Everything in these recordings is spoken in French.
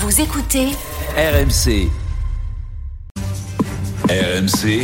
Vous écoutez RMC. RMC.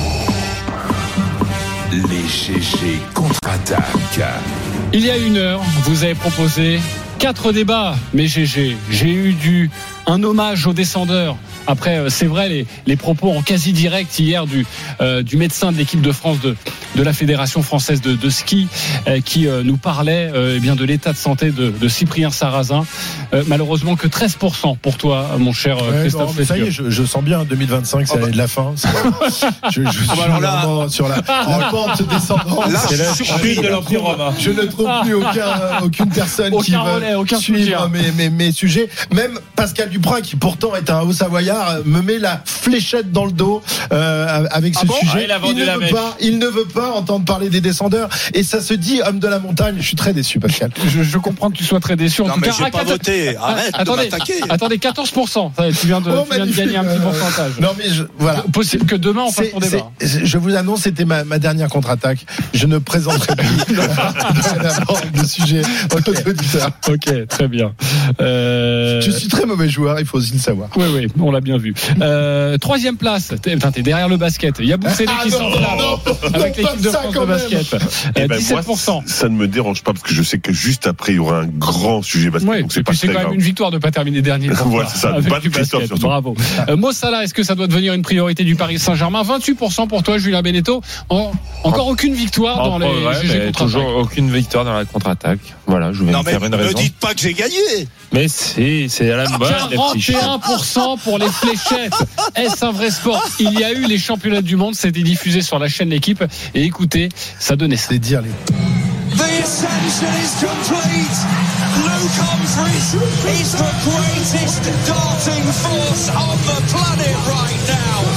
Les GG contre-attaquent. Il y a une heure, vous avez proposé 4 débats, mais GG. J'ai eu un hommage aux descendeurs. Après, c'est vrai, les propos en quasi direct hier du médecin de l'équipe de France de la Fédération française de ski qui nous parlait bien de l'état de santé de Cyprien Sarrazin. Malheureusement que 13% pour toi, mon cher Christophe. Ça y est, je sens bien 2025, c'est l'année de la fin. Je suis vraiment sur la pente descendante. Là, c'est la chute de l'Empire romain. Je ne trouve plus aucune personne qui veut suivre mes sujets. Même Pascal Duprat, qui pourtant est un Haut-Savoyard, me met la fléchette dans le dos avec ce sujet. Il ne veut pas entendre parler des descendeurs, et ça se dit homme de la montagne. Je suis très déçu, Pascal. Je comprends que tu sois très déçu. En tout mais cas, j'ai pas voté. Arrête de m'attaquer. Attendez, 14%. Tu viens de gagner un petit pourcentage. Non, mais voilà. Possible que demain on fasse ton débat. Je vous annonce, c'était ma dernière contre-attaque. Je ne présenterai plus de sujet aux auditeurs. Ok, très bien. Je suis très mauvais joueur, il faut aussi le savoir. Oui, on l'a bien vu. Troisième place. T'es derrière le basket. Il y a Boussélé qui s'enflamme avec l'équipe de France de basket. 17%. Moi, ça ne me dérange pas, parce que je sais que juste après il y aura un grand sujet basket. Ouais, donc c'est pas c'est quand même une victoire de ne pas terminer dernier. Voilà, c'est ça. Pas de Christophe surtout. Bravo. Mo Salah, est-ce que ça doit devenir une priorité du Paris Saint-Germain? 28% pour toi, Julien Benetto. Encore aucune victoire dans les GG contre-attaque. Toujours aucune victoire dans la contre-attaque. Voilà, je vais me faire une raison. Ne dites pas que j'ai gagné. Mais c'est à la mode. 41% pour les fléchettes. Est-ce un vrai sport? Il y a eu les championnats du monde, c'était diffusé sur la chaîne L'équipe. Et écoutez, ça donnait ça. C'est dire les... The ascension is complete. Luke Humphries is the greatest darting force on the planet right now.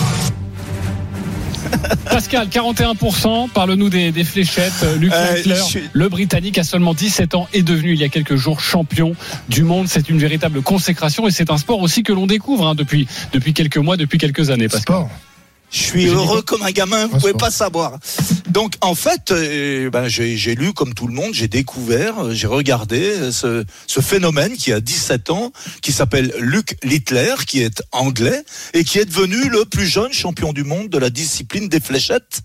Pascal, 41%, parle-nous des fléchettes. Luc Littler, le Britannique, a seulement 17 ans, est devenu il y a quelques jours champion du monde. C'est une véritable consécration, et c'est un sport aussi que l'on découvre depuis quelques mois, depuis quelques années. Pascal. Sport. Je suis heureux comme un gamin, vous pouvez pas savoir. Donc en fait, j'ai lu comme tout le monde, j'ai découvert, j'ai regardé ce phénomène qui a 17 ans, qui s'appelle Luc Littler, qui est anglais et qui est devenu le plus jeune champion du monde de la discipline des fléchettes,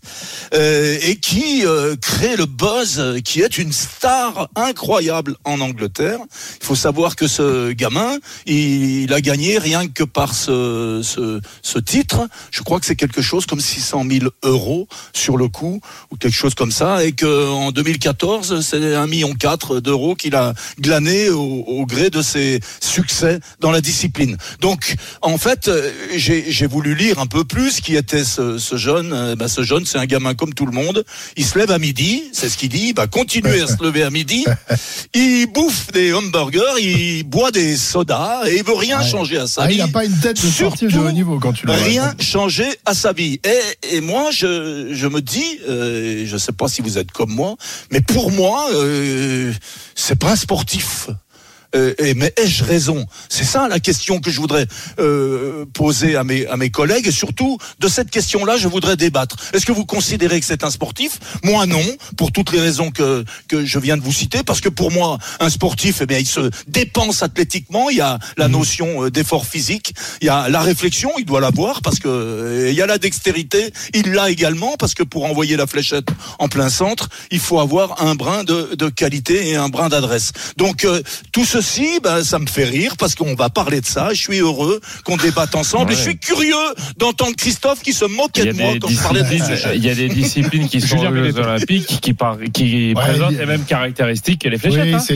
et qui crée le buzz, qui est une star incroyable en Angleterre. Il faut savoir que ce gamin, il a gagné rien que par ce titre. Je crois que c'est quelque chose comme 600 000 € sur le coup, ou quelque chose comme ça, et qu'en 2014, c'est 1,4 million d'euros qu'il a glané au gré de ses succès dans la discipline. Donc, en fait, j'ai voulu lire un peu plus qui était ce jeune. Ce jeune, c'est un gamin comme tout le monde. Il se lève à midi, c'est ce qu'il dit, il va continuer à se lever à midi. Il bouffe des hamburgers, il boit des sodas, et il veut rien changer à sa vie. Il n'a pas une tête de sportif de haut niveau quand tu le vois. Rien changer à sa vie. Et moi, je me dis, je sais pas si vous êtes comme moi, mais pour moi, c'est pas un sportif. Mais ai-je raison? C'est ça la question que je voudrais poser à mes collègues, et surtout de cette question-là, je voudrais débattre. Est-ce que vous considérez que c'est un sportif? Moi, non, pour toutes les raisons que je viens de vous citer, parce que pour moi, un sportif, il se dépense athlétiquement. Il y a la notion d'effort physique, il y a la réflexion, il doit l'avoir, parce que il y a la dextérité, il l'a également, parce que pour envoyer la fléchette en plein centre, il faut avoir un brin de qualité et un brin d'adresse. Donc tout ceci, ça me fait rire, parce qu'on va parler de ça. Je suis heureux qu'on débatte ensemble, et je suis curieux d'entendre Christophe qui se moquait de moi quand je parlais de sujet. Il y a des disciplines qui sont aux Jeux Olympiques qui présentent les mêmes caractéristiques que les fléchettes. Oui, c'est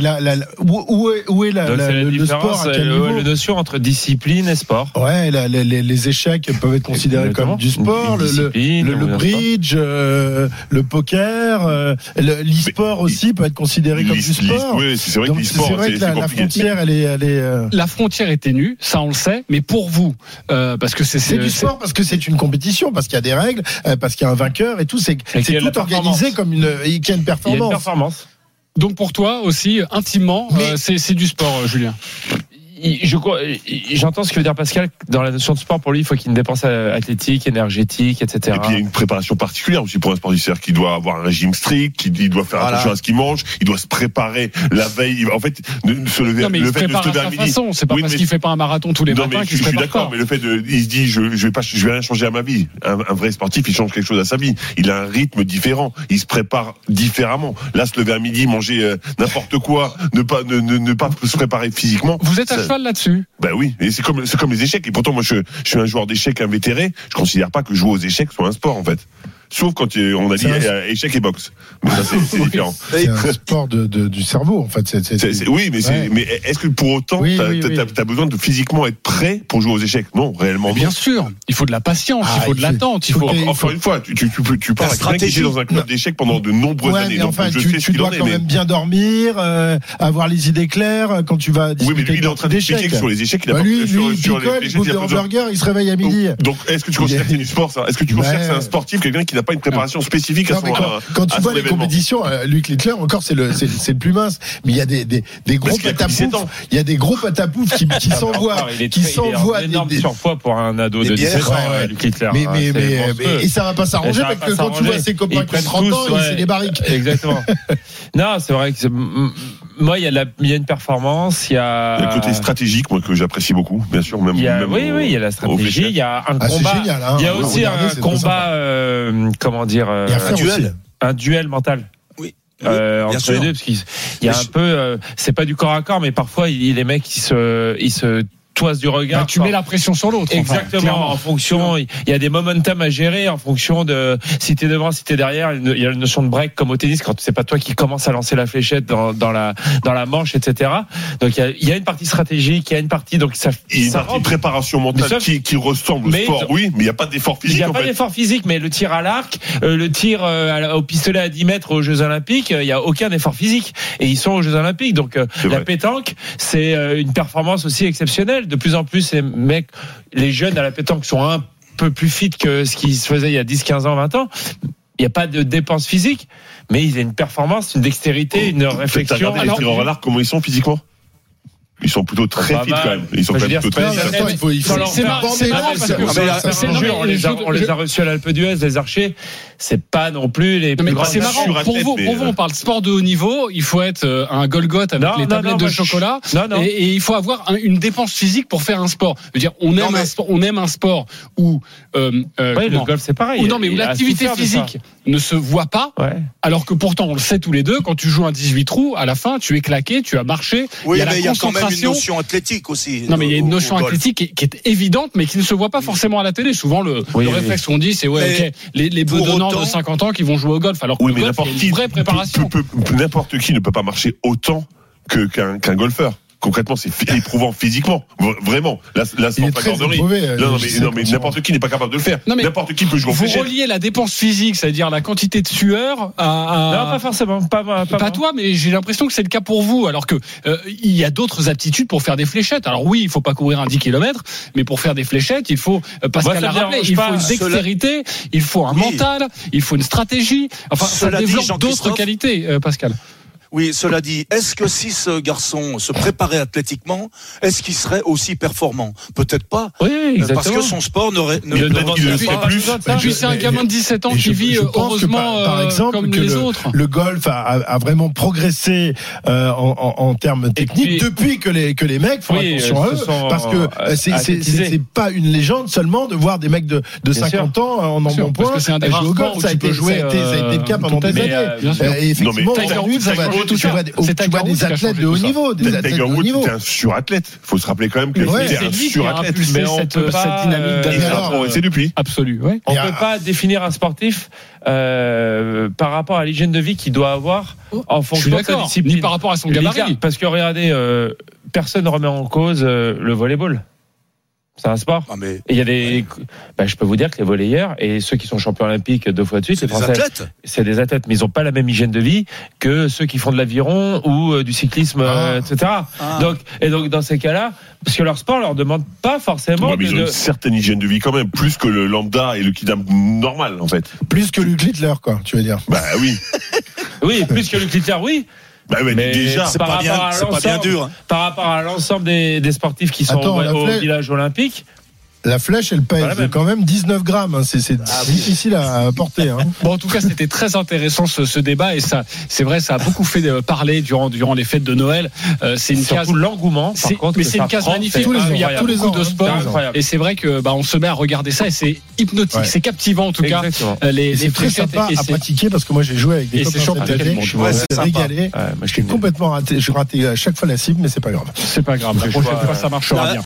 où est le sport, à quel niveau? La notion entre discipline et sport. Ouais, les échecs peuvent être considérés comme du sport, le bridge, le poker, l'e-sport aussi peut être considéré comme du sport. Oui, c'est vrai que l'e-sport, c'est vrai que la frontière, elle est. La frontière est ténue, ça on le sait, mais pour vous, parce que c'est du sport, parce que c'est une compétition, parce qu'il y a des règles, parce qu'il y a un vainqueur et tout, c'est tout organisé comme qu'il y a une performance. Il y a une performance. Donc pour toi aussi, intimement, c'est du sport, Julien. j'entends ce que veut dire Pascal. Dans la notion de sport, pour lui, il faut qu'il y ait une dépense athlétique, énergétique, etc. Et puis il y a une préparation particulière aussi pour un sportif, c'est-à-dire qu'il doit avoir un régime strict, qu'il doit faire attention à ce qu'il mange, il doit se préparer la veille. En fait, se lever, non, mais le il fait se de se prépare lever à à sa midi. façon. C'est pas parce qu'il fait pas un marathon tous les matins qu'il se prépare. Je suis d'accord, mais le fait il se dit, je vais rien changer à ma vie. Un vrai sportif, il change quelque chose à sa vie. Il a un rythme différent. Il se prépare différemment. Là, se lever à midi, manger n'importe quoi, ne pas se préparer physiquement. Vous êtes à cheval là-dessus? Ben oui, et c'est comme les échecs. Et pourtant, moi, je suis un joueur d'échecs invétéré. Je considère pas que jouer aux échecs soit un sport, en fait. Sauf quand on a dit échec et boxe. Mais ça, c'est différent. C'est un sport du cerveau, en fait. Oui, mais est-ce que pour autant, t'as besoin de physiquement être prêt pour jouer aux échecs? Non, réellement. Bien sûr. Il faut de la patience, il faut de l'attente. Encore une fois, tu pars avec quelqu'un qui était dans un club d'échecs pendant de nombreuses années. Mais enfin, tu dois quand même bien dormir, avoir les idées claires quand tu vas discuter. Oui, mais lui, il est en train d'expliquer que sur les échecs, il a pas lui, sur les échecs, il bouffe des hamburgers, il se réveille à midi. Donc, est-ce que tu considères que c'est du sport, ça? Est-ce que tu considères que c'est un sportif, quelqu'un qui n'a pas une préparation spécifique à son événement? Quand tu vois les compétitions, Luc Littler, encore, c'est le plus mince. Mais il y a des gros patapoufs. Il y a des gros patapoufs qui s'envoient. Il est énorme surpoids pour un ado de 17 ans, Luc Littler. Et ça va pas s'arranger parce que quand tu vois ses copains qui ont 30 ans, c'est des barriques. Exactement. Non, c'est vrai que moi, il y a une performance, il y a le côté stratégique, moi, que j'apprécie beaucoup, bien sûr. Même, il y a la stratégie, il y il y a un combat. Génial, hein. Il y a aussi un combat, comment dire, un duel mental. Oui. Entre les deux, parce qu'il y a un peu, c'est pas du corps à corps, mais parfois les mecs ils se toise du regard. Bah, tu mets la pression sur l'autre. Exactement. En fonction, il y a des momentum à gérer en fonction de si t'es devant, si t'es derrière. Il y a une notion de break comme au tennis quand c'est pas toi qui commence à lancer la fléchette dans la manche, etc. Donc il y a une partie stratégique, il y a une partie donc ça. Il y a une partie préparation mentale qui ressemble au sport, oui, mais il n'y a pas d'effort physique. Il n'y a pas d'effort physique, mais le tir à l'arc, le tir au pistolet à 10 mètres aux Jeux Olympiques, il n'y a aucun effort physique. Et ils sont aux Jeux Olympiques, donc la pétanque, c'est une performance aussi exceptionnelle. De plus en plus, les jeunes à la pétanque sont un peu plus fit que ce qui se faisait il y a 10, 15 ans, 20 ans. Il n'y a pas de dépense physique, mais il y a une performance, une dextérité, une réflexion. Les tireurs à l'arc, comment ils sont physiquement? Ils sont plutôt très fit quand même. Ils sont quand même plutôt très fit. C'est marrant parce que on les a reçus à l'Alpe d'Huez, les archers. C'est pas non plus les plus grands. C'est marrant. Pour vous, on parle sport de haut niveau. Il faut être un Golgoth avec les tablettes de chocolat. Et il faut avoir une dépense physique pour faire un sport. Je veux dire, on aime un sport où le golf c'est pareil. Non, mais où l'activité physique ne se voit pas. Alors que pourtant, on le sait tous les deux. Quand tu joues un 18 trous, à la fin, tu es claqué, tu as marché. Oui, mais il y a quand même une notion athlétique aussi. Non, mais il y a une notion athlétique qui est évidente, mais qui ne se voit pas forcément à la télé. Souvent, le réflexe qu'on dit, c'est les bedonnants de 50 ans qui vont jouer au golf. Alors que le golf, il y a une vraie préparation. N'importe qui ne peut pas marcher autant qu'un golfeur. Concrètement, c'est éprouvant physiquement, vraiment. Là, sans flagornerie. Non, mais n'importe qui n'est pas capable de le faire. N'importe qui peut jouer en fléchette. Vous reliez la dépense physique, c'est-à-dire la quantité de sueur à... Non, pas forcément. Pas toi, mais j'ai l'impression que c'est le cas pour vous. Alors que il y a d'autres aptitudes pour faire des fléchettes. Alors oui, il faut pas courir un 10 km, mais pour faire des fléchettes, il faut Pascal l'a rappelé, il faut une dextérité, il faut un mental, il faut une stratégie. Enfin, ça développe d'autres qualités, Pascal. Oui, cela dit, est-ce que si ce garçon se préparait athlétiquement, est-ce qu'il serait aussi performant? Peut-être pas. Oui, exactement. Parce que son sport ne pas plus. Et puis c'est un gamin de 17 ans qui vit heureusement par exemple, comme les autres. Le golf a vraiment progressé en termes techniques depuis que les mecs font attention à eux, parce que c'est pas une légende seulement de voir des mecs de 50 ans en embonpoint jouer au golf. Ça a été le cas pendant des années. Et effectivement, aujourd'hui, tu vois des athlètes de haut niveau. Tiger Woods était un surathlète. Il faut se rappeler quand même que c'était un surathlète. Mais cette dynamique progressé depuis. Absolue. On ne peut pas définir un sportif par rapport à l'hygiène de vie qu'il doit avoir en fonction de sa discipline. Ni par rapport à son gabarit. Parce que regardez, personne ne remet en cause le volleyball. C'est un sport. Et il y a je peux vous dire que les volleyeurs et ceux qui sont champions olympiques 2 fois de suite, c'est des athlètes, mais ils n'ont pas la même hygiène de vie que ceux qui font de l'aviron ou du cyclisme, etc. Donc dans ces cas-là, parce que leur sport leur demande pas forcément. Mais ils ont une certaine hygiène de vie quand même, plus que le lambda et le kidam normal en fait. Plus que Luc Littler, quoi, tu veux dire. Bah oui. Oui, plus que Luc Littler, oui. Bah ouais, Mais déjà, c'est pas bien dur. Hein. Par rapport à l'ensemble des sportifs qui sont au village olympique. La flèche, elle pèse quand même 19 grammes. Hein. C'est difficile à porter. Hein. Bon, en tout cas, c'était très intéressant ce débat et ça, c'est vrai, ça a beaucoup fait parler durant les fêtes de Noël. C'est une surtout l'engouement. Mais c'est une case magnifique. Il y a beaucoup de sport et c'est vrai que on se met à regarder ça et c'est hypnotique, c'est captivant en tout cas. C'est très sympa à pratiquer parce que moi j'ai joué avec des copains cet été. Je me suis régalé. J'ai complètement raté. Je ratais à chaque fois la cible, mais c'est pas grave. C'est pas grave. La prochaine fois, ça marchera bien.